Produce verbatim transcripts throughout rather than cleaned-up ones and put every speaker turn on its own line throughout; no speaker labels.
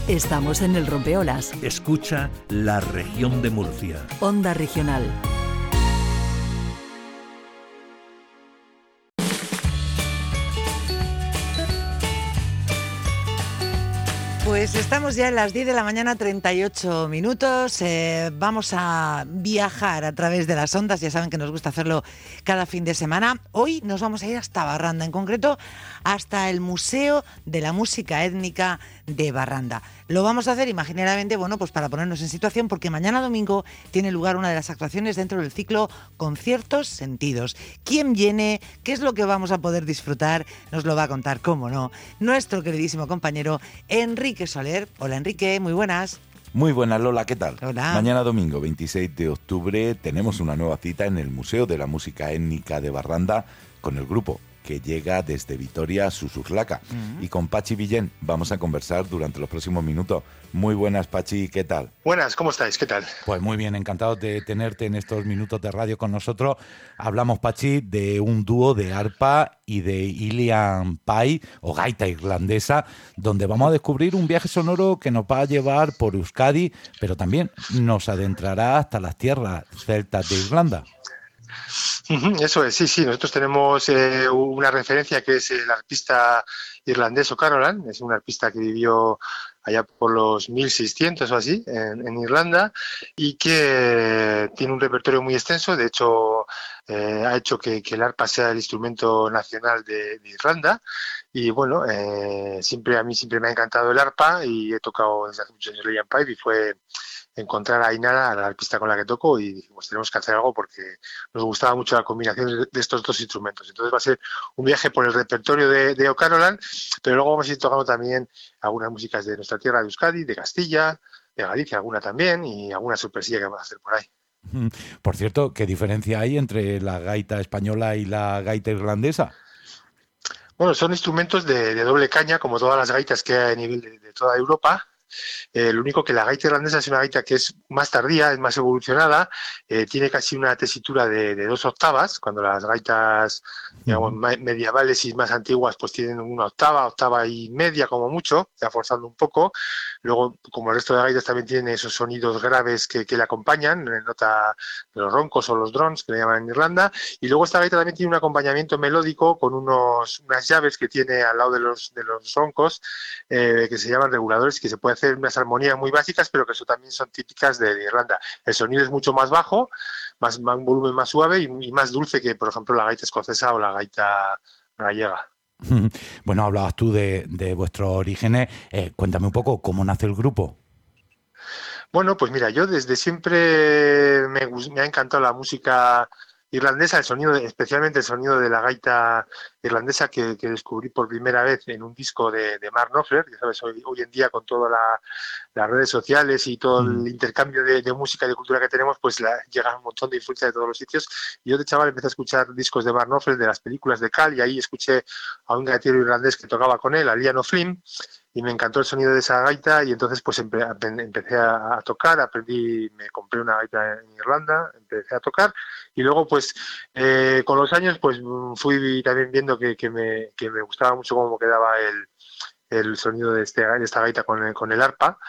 Estamos en el Rompeolas.
Escucha La Región de Murcia.
Onda Regional.
Pues estamos ya en las diez de la mañana, treinta y ocho minutos. Eh, vamos a viajar a través de las ondas. Ya saben que nos gusta hacerlo cada fin de semana. Hoy nos vamos a ir hasta Barranda, en concreto hasta el Museo de la Música Étnica de Barranda. Lo vamos a hacer imaginariamente, bueno, pues para ponernos en situación, porque mañana domingo tiene lugar una de las actuaciones dentro del ciclo Conciertos Sentidos. ¿Quién viene? ¿Qué es lo que vamos a poder disfrutar? Nos lo va a contar, cómo no, nuestro queridísimo compañero Enrique Soler. Hola Enrique, muy buenas.
Muy buenas, Lola, ¿qué tal?
Hola.
Mañana domingo veintiséis de octubre tenemos una nueva cita en el Museo de la Música Étnica de Barranda con el grupo que llega desde Vitoria, Susurlaca. Uh-huh. Y con Pachi Villén vamos a conversar durante los próximos minutos. Muy buenas, Pachi, ¿qué tal?
Buenas, ¿cómo estáis? ¿Qué tal?
Pues muy bien, encantados de tenerte en estos minutos de radio con nosotros. Hablamos, Pachi, de un dúo de arpa y de Ilian Pai, o gaita irlandesa, donde vamos a descubrir un viaje sonoro que nos va a llevar por Euskadi, pero también nos adentrará hasta las tierras celtas de Irlanda.
Eso es, sí, sí. Nosotros tenemos eh, una referencia que es el arpista irlandés O'Carolan. Es un arpista que vivió allá por los mil seiscientos o así en, en Irlanda y que tiene un repertorio muy extenso. De hecho, eh, ha hecho que, que el arpa sea el instrumento nacional de, de Irlanda. Y bueno, eh, siempre a mí siempre me ha encantado el arpa y he tocado desde hace muchos años el Ilian Pipe y fue encontrar a Ainara, a la arpista con la que toco, y dijimos, tenemos que hacer algo porque nos gustaba mucho la combinación de estos dos instrumentos. Entonces va a ser un viaje por el repertorio de, de O'Carolan, pero luego vamos a ir tocando también algunas músicas de nuestra tierra, de Euskadi, de Castilla, de Galicia, alguna también, y alguna sorpresilla que vamos a hacer por ahí.
Por cierto, ¿qué diferencia hay entre la gaita española y la gaita irlandesa?
Bueno, son instrumentos de, de doble caña, como todas las gaitas que hay a nivel de, de toda Europa. Eh, lo único que la gaita irlandesa es una gaita que es más tardía, es más evolucionada, eh, tiene casi una tesitura de, de dos octavas, cuando las gaitas, digamos, uh-huh. medievales y más antiguas pues tienen una octava, octava y media como mucho, ya forzando un poco. Luego, como el resto de gaitas también tiene esos sonidos graves que, que le acompañan, nota de los roncos o los drones, que le llaman en Irlanda, y luego esta gaita también tiene un acompañamiento melódico con unos, unas llaves que tiene al lado de los, de los roncos, eh, que se llaman reguladores, que se puede hacer unas armonías muy básicas, pero que eso también son típicas de, de Irlanda. El sonido es mucho más bajo, más, más un volumen más suave y, y más dulce que, por ejemplo, la gaita escocesa o la gaita gallega.
Bueno, hablabas tú de, de vuestros orígenes. Eh, cuéntame un poco cómo nace el grupo.
Bueno, pues mira, yo desde siempre me, me ha encantado la música irlandesa, el sonido, especialmente el sonido de la gaita irlandesa que, que descubrí por primera vez en un disco de, de Mark Knopfler. Ya sabes, hoy, hoy en día con todas la, las redes sociales y todo el intercambio de, de música y de cultura que tenemos, pues la, llega un montón de influencia de todos los sitios. Y yo de chaval empecé a escuchar discos de Mark Knopfler, de las películas de Cal, y ahí escuché a un gaitero irlandés que tocaba con él, a Liam O'Flynn, y me encantó el sonido de esa gaita y entonces pues empe, empecé a, a tocar, aprendí, me compré una gaita en Irlanda, empecé a tocar y luego pues eh, con los años pues fui también viendo que, que, me, que me gustaba mucho cómo quedaba el, el sonido de, este, de esta gaita con el, con el arpa.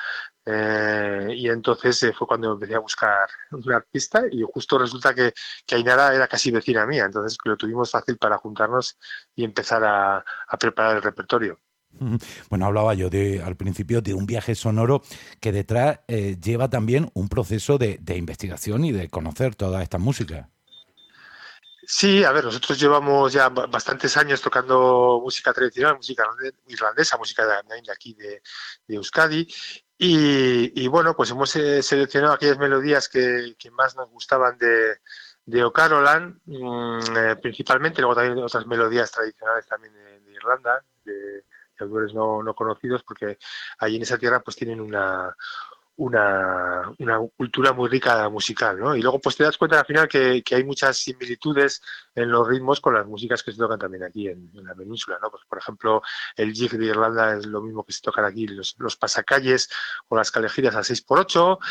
Eh, y entonces eh, fue cuando empecé a buscar un artista y justo resulta que, que Ainara era casi vecina mía, entonces lo tuvimos fácil para juntarnos y empezar a, a preparar el repertorio.
Bueno, hablaba yo de, al principio de un viaje sonoro que detrás eh, lleva también un proceso de, de investigación y de conocer toda esta música.
Sí, a ver, nosotros llevamos ya bastantes años tocando música tradicional, música irlandesa, música de aquí de, de Euskadi. Y, y bueno, pues hemos eh, seleccionado aquellas melodías que, que más nos gustaban de, de O'Carolan, mmm, eh, principalmente, luego también otras melodías tradicionales también de, de Irlanda, de autores no, no conocidos, porque allí en esa tierra pues tienen una, una, una cultura muy rica musical, ¿no? Y luego pues te das cuenta al final que, que hay muchas similitudes en los ritmos con las músicas que se tocan también aquí en, en la península, ¿no? Pues por ejemplo el jig de Irlanda es lo mismo que se tocan aquí, los, los pasacalles o las calejidas a seis por ocho.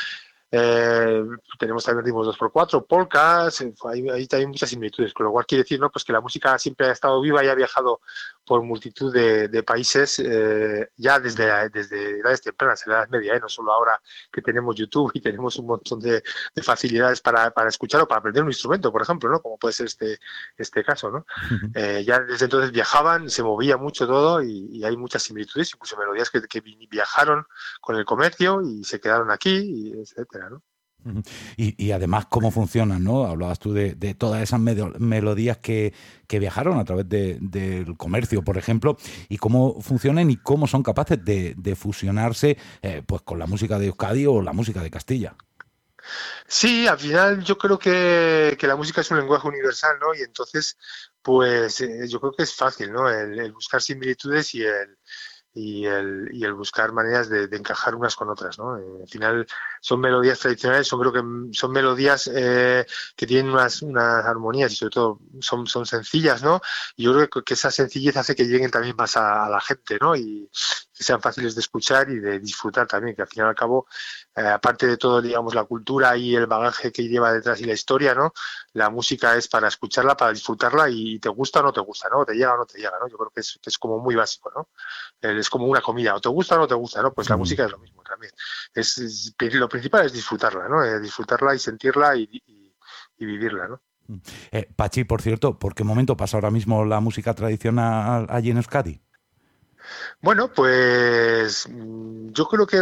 Eh, tenemos también ritmos dos por cuatro, polkas, eh, hay, hay también muchas similitudes, con lo cual quiere decir, ¿no?, pues que la música siempre ha estado viva y ha viajado por multitud de, de países eh, ya desde, desde edades tempranas, en la Edad Media, ¿eh? No solo ahora que tenemos YouTube y tenemos un montón de, de facilidades para, para escuchar o para aprender un instrumento, por ejemplo, ¿no?, como puede ser este, este caso, ¿no? Uh-huh. eh, ya desde entonces viajaban, se movía mucho todo y, y hay muchas similitudes, incluso melodías que, que viajaron con el comercio y se quedaron aquí, y etcétera, ¿no?
Y, y además, ¿cómo funcionan, no? Hablabas tú de, de todas esas medio, melodías que, que viajaron a través de, del comercio, por ejemplo, y cómo funcionan y cómo son capaces de, de fusionarse eh, pues con la música de Euskadi o la música de Castilla.
Sí, al final yo creo que, que la música es un lenguaje universal, ¿no? Y entonces, pues eh, yo creo que es fácil, ¿no? El, el buscar similitudes y el y el, y el buscar maneras de, de encajar unas con otras, ¿no? Eh, al final son melodías tradicionales, son creo que son melodías eh, que tienen unas, unas armonías y sobre todo son, son sencillas, ¿no? Y yo creo que, que esa sencillez hace que lleguen también más a, a la gente, ¿no? Y que sean fáciles de escuchar y de disfrutar también, que al fin y al cabo, eh, aparte de todo, digamos, la cultura y el bagaje que lleva detrás y la historia, ¿no? La música es para escucharla, para disfrutarla y te gusta o no te gusta, ¿no? Te llega o no te llega, ¿no? Yo creo que es, que es como muy básico, ¿no? El, es como una comida, o te gusta o no te gusta, ¿no? Pues la mm. música es lo mismo también. Es, es, lo principal es disfrutarla, ¿no? Eh, disfrutarla y sentirla y, y, y vivirla, ¿no?
Eh, Pachi, por cierto, ¿por qué momento pasa ahora mismo la música tradicional allí en Euskadi?
Bueno, pues yo creo que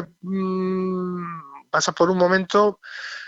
mmm, pasa por un momento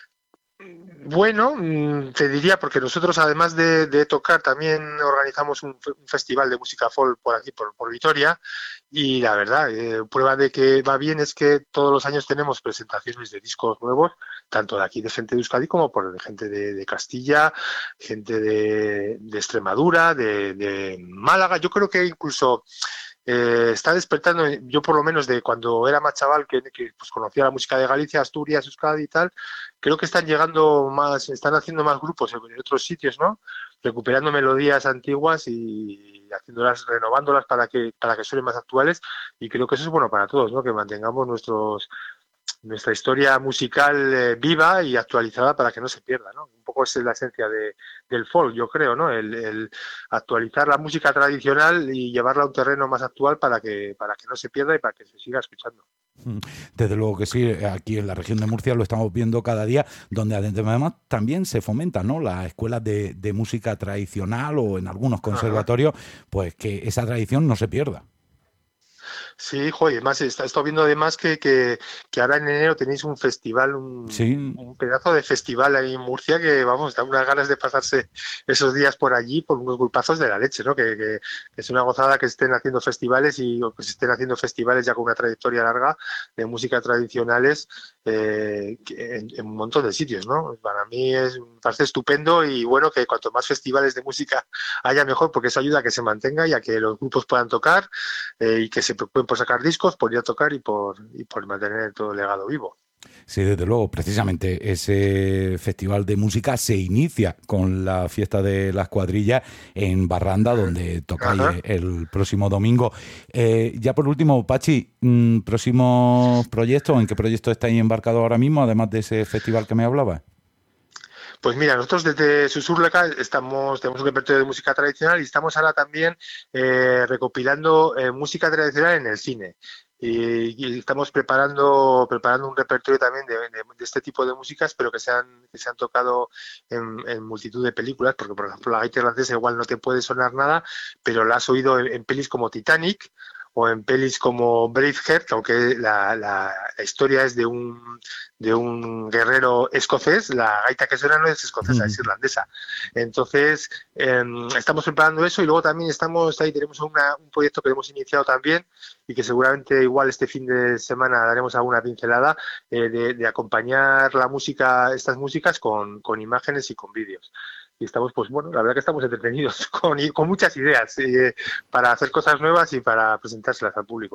bueno, te diría, porque nosotros además de, de tocar también organizamos un, un festival de música folk por aquí, por, por Vitoria, y la verdad, eh, prueba de que va bien es que todos los años tenemos presentaciones de discos nuevos, tanto de aquí de gente de Euskadi como por de gente de, de Castilla, gente de, de Extremadura, de, de Málaga. Yo creo que incluso Eh, está despertando, yo por lo menos de cuando era más chaval, que, que pues conocía la música de Galicia, Asturias, Euskadi y tal, creo que están llegando más, están haciendo más grupos en otros sitios, ¿no? Recuperando melodías antiguas y haciéndolas, renovándolas para que, para que suenen más actuales, y creo que eso es bueno para todos, ¿no? Que mantengamos nuestros nuestra historia musical eh, viva y actualizada para que no se pierda, ¿no? Un poco esa es la esencia de, del folk, yo creo, ¿no? El, el actualizar la música tradicional y llevarla a un terreno más actual para que, para que no se pierda y para que se siga escuchando.
Desde luego que sí, aquí en la región de Murcia lo estamos viendo cada día, donde además también se fomentan, ¿no?, las escuelas de, de música tradicional o en algunos conservatorios, Ajá. pues que esa tradición no se pierda.
Sí, joder, además he estado viendo además que, que, que ahora en enero tenéis un festival, un, sí. un pedazo de festival ahí en Murcia que, vamos, da unas ganas de pasarse esos días por allí por unos golpazos de la leche, ¿no? Que, que, que es una gozada que estén haciendo festivales y o que se estén haciendo festivales ya con una trayectoria larga de música tradicionales eh, en, en un montón de sitios, ¿no? Para mí es, me parece estupendo y bueno que cuanto más festivales de música haya mejor, porque eso ayuda a que se mantenga y a que los grupos puedan tocar eh, y que se preocupen por sacar discos, por ir a tocar y por, y por mantener todo el legado vivo.
Sí, desde luego, precisamente ese festival de música se inicia con la fiesta de las cuadrillas en Barranda, donde tocáis Ajá. el próximo domingo. Eh, ya por último, Pachi, ¿próximos proyectos? ¿En qué proyectos estáis embarcados ahora mismo, además de ese festival que me hablabas?
Pues mira, nosotros desde Susurleca estamos, tenemos un repertorio de música tradicional y estamos ahora también eh, recopilando eh, música tradicional en el cine. Y, y estamos preparando preparando un repertorio también de, de, de este tipo de músicas, pero que se han, que se han tocado en, en multitud de películas, porque por ejemplo la gaita irlandesa igual no te puede sonar nada, pero la has oído en, en pelis como Titanic, o en pelis como Braveheart, aunque la, la, la historia es de un de un guerrero escocés, la gaita que suena no es escocesa, mm. es irlandesa. Entonces, eh, estamos preparando eso y luego también estamos ahí, tenemos una, un proyecto que hemos iniciado también y que seguramente igual este fin de semana daremos alguna pincelada eh, de, de acompañar la música, estas músicas con, con imágenes y con vídeos. Y estamos, pues bueno, la verdad que estamos entretenidos con, con muchas ideas eh, para hacer cosas nuevas y para presentárselas al público.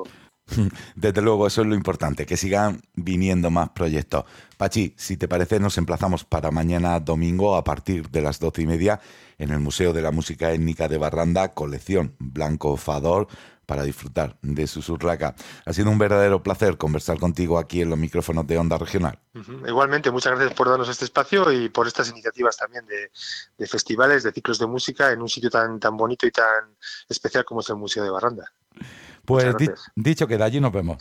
Desde luego, eso es lo importante, que sigan viniendo más proyectos. Pachi, si te parece, nos emplazamos para mañana domingo a partir de las doce y media en el Museo de la Música Étnica de Barranda, colección Blanco Fador, para disfrutar de su Susurraca. Ha sido un verdadero placer conversar contigo aquí en los micrófonos de Onda Regional.
Uh-huh. Igualmente, muchas gracias por darnos este espacio y por estas iniciativas también de, de festivales, de ciclos de música en un sitio tan, tan bonito y tan especial como es el Museo de Barranda.
Pues di- dicho queda, allí nos vemos.